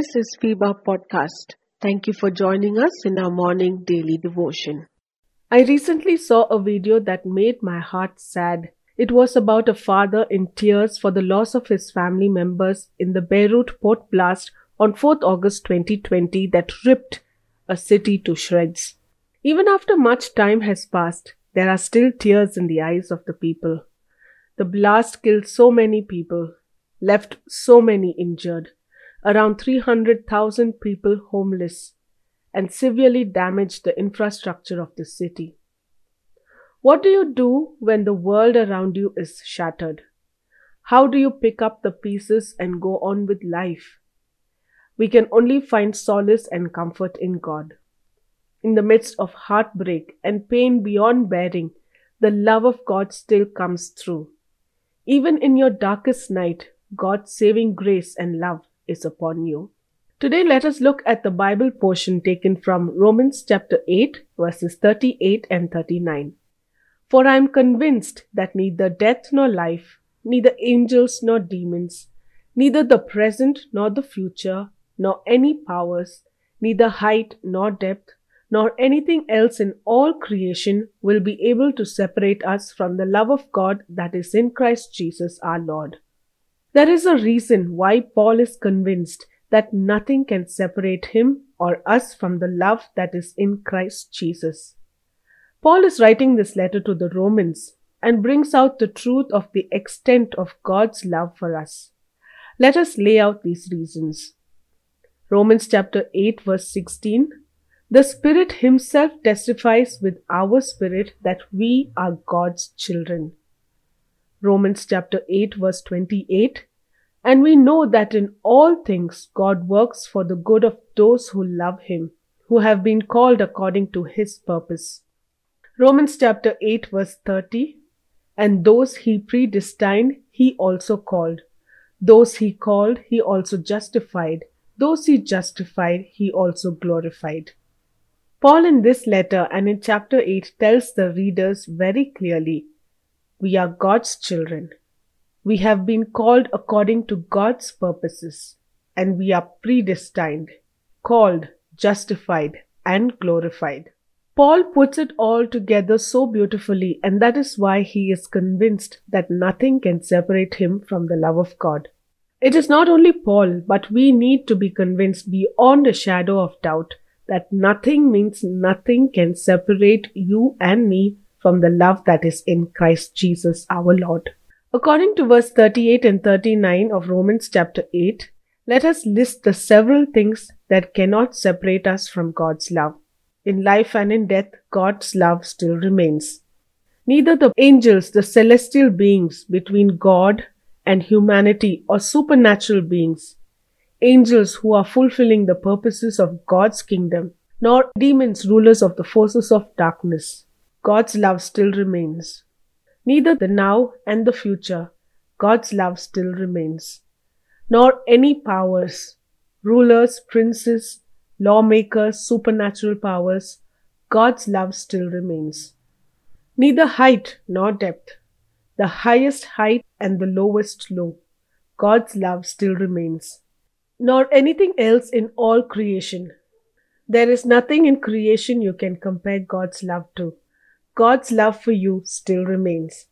This is FIBA Podcast. Thank you for joining us in our morning daily devotion. I recently saw a video that made my heart sad. It was about a father in tears for the loss of his family members in the Beirut port blast on 4th August 2020 that ripped a city to shreds. Even after much time has passed, there are still tears in the eyes of the people. The blast killed so many people, left so many injured, around 300,000 people homeless, and severely damaged the infrastructure of the city. What do you do when the world around you is shattered? How do you pick up the pieces and go on with life? We can only find solace and comfort in God. In the midst of heartbreak and pain beyond bearing, the love of God still comes through. Even in your darkest night, God's saving grace and love is upon you. Today let us look at the Bible portion taken from Romans chapter 8 verses 38 and 39. For I am convinced that neither death nor life, neither angels nor demons, neither the present nor the future, nor any powers, neither height nor depth, nor anything else in all creation will be able to separate us from the love of God that is in Christ Jesus our Lord. There is a reason why Paul is convinced that nothing can separate him or us from the love that is in Christ Jesus. Paul is writing this letter to the Romans and brings out the truth of the extent of God's love for us. Let us lay out these reasons. Romans chapter 8 verse 16. The Spirit Himself testifies with our spirit that we are God's children. Romans chapter 8 verse 28. And we know that in all things God works for the good of those who love Him, who have been called according to His purpose. Romans chapter 8 verse 30. And those He predestined, He also called. Those He called, He also justified. Those He justified, He also glorified. Paul in this letter and in chapter 8 tells the readers very clearly, we are God's children. We have been called according to God's purposes, and we are predestined, called, justified, and glorified. Paul puts it all together so beautifully, and that is why he is convinced that nothing can separate him from the love of God. It is not only Paul, but we need to be convinced beyond a shadow of doubt that nothing means nothing can separate you and me from the love that is in Christ Jesus our Lord. According to verse 38 and 39 of Romans chapter 8, let us list the several things that cannot separate us from God's love. In life and in death, God's love still remains. Neither the angels, the celestial beings between God and humanity, or supernatural beings, angels who are fulfilling the purposes of God's kingdom, nor demons, rulers of the forces of darkness, God's love still remains. Neither the now and the future, God's love still remains. Nor any powers, rulers, princes, lawmakers, supernatural powers, God's love still remains. Neither height nor depth, the highest height and the lowest low, God's love still remains. Nor anything else in all creation. There is nothing in creation you can compare God's love to. God's love for you still remains.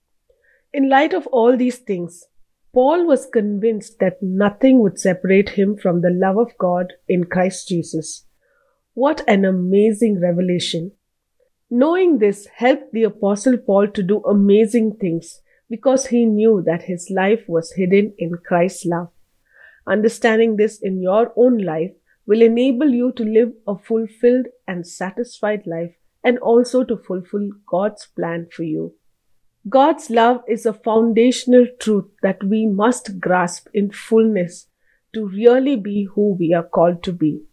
In light of all these things, Paul was convinced that nothing would separate him from the love of God in Christ Jesus. What an amazing revelation! Knowing this helped the Apostle Paul to do amazing things because he knew that his life was hidden in Christ's love. Understanding this in your own life will enable you to live a fulfilled and satisfied life and also to fulfill God's plan for you. God's love is a foundational truth that we must grasp in fullness to really be who we are called to be.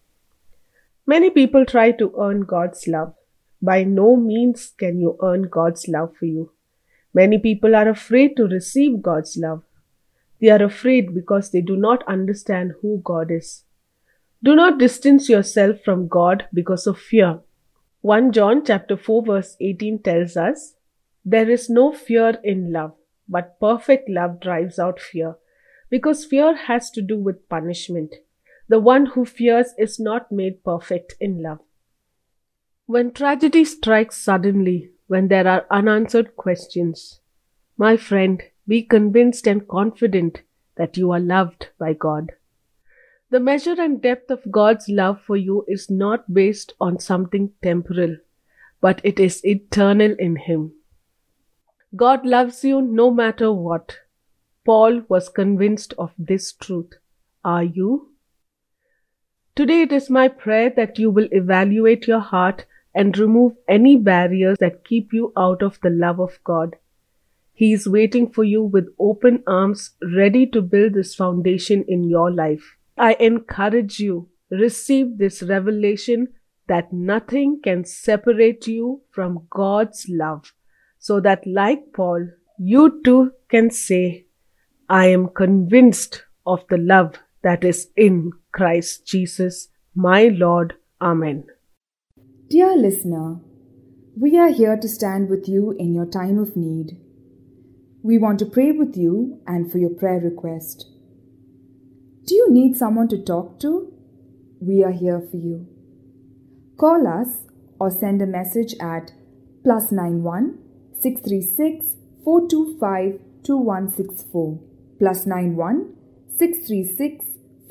Many people try to earn God's love. By no means can you earn God's love for you. Many people are afraid to receive God's love. They are afraid because they do not understand who God is. Do not distance yourself from God because of fear. 1 John chapter 4 verse 18 tells us, there is no fear in love, but perfect love drives out fear, because fear has to do with punishment. The one who fears is not made perfect in love. When tragedy strikes suddenly, when there are unanswered questions, my friend, be convinced and confident that you are loved by God. The measure and depth of God's love for you is not based on something temporal, but it is eternal in Him. God loves you no matter what. Paul was convinced of this truth. Are you? Today it is my prayer that you will evaluate your heart and remove any barriers that keep you out of the love of God. He is waiting for you with open arms, ready to build this foundation in your life. I encourage you, receive this revelation that nothing can separate you from God's love, so that like Paul, you too can say, I am convinced of the love that is in Christ Jesus, my Lord. Amen. Dear listener, we are here to stand with you in your time of need. We want to pray with you and for your prayer request. Do you need someone to talk to? We are here for you. Call us or send a message at +91 636 425 2164. +91 636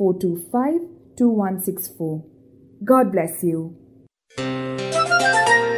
425 2164. God bless you.